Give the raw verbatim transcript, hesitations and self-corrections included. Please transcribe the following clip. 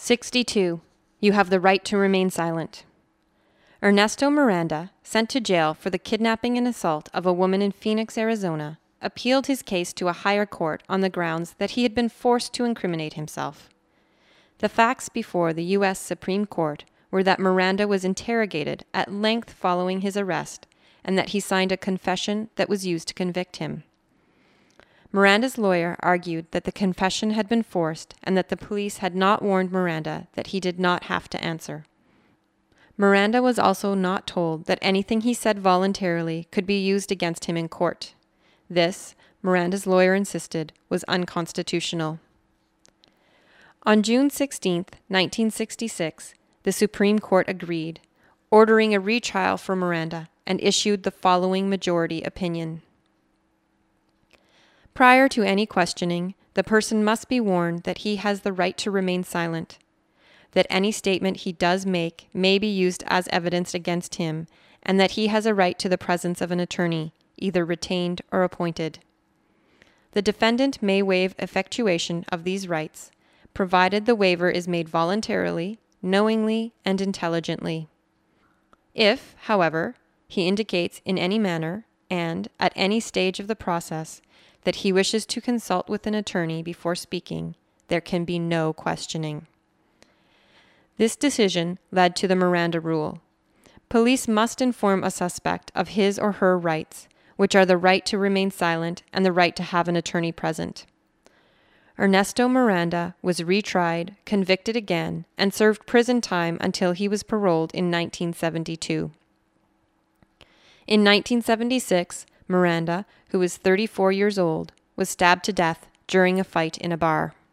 sixty-two. You have the right to remain silent. Ernesto Miranda, sent to jail for the kidnapping and assault of a woman in Phoenix, Arizona, appealed his case to a higher court on the grounds that he had been forced to incriminate himself. The facts before the U S Supreme Court were that Miranda was interrogated at length following his arrest and that he signed a confession that was used to convict him. Miranda's lawyer argued that the confession had been forced and that the police had not warned Miranda that he did not have to answer. Miranda was also not told that anything he said voluntarily could be used against him in court. This, Miranda's lawyer insisted, was unconstitutional. On June sixteenth, nineteen sixty-six, the Supreme Court agreed, ordering a retrial for Miranda, and issued the following majority opinion. Prior to any questioning, the person must be warned that he has the right to remain silent, that any statement he does make may be used as evidence against him, and that he has a right to the presence of an attorney, either retained or appointed. The defendant may waive effectuation of these rights, provided the waiver is made voluntarily, knowingly, and intelligently. If, however, he indicates in any manner, and at any stage of the process, that he wishes to consult with an attorney before speaking, there can be no questioning. This decision led to the Miranda Rule. Police must inform a suspect of his or her rights, which are the right to remain silent and the right to have an attorney present. Ernesto Miranda was retried, convicted again, and served prison time until he was paroled in nineteen seventy-two. In nineteen seventy-six, Miranda, who was thirty-four years old, was stabbed to death during a fight in a bar.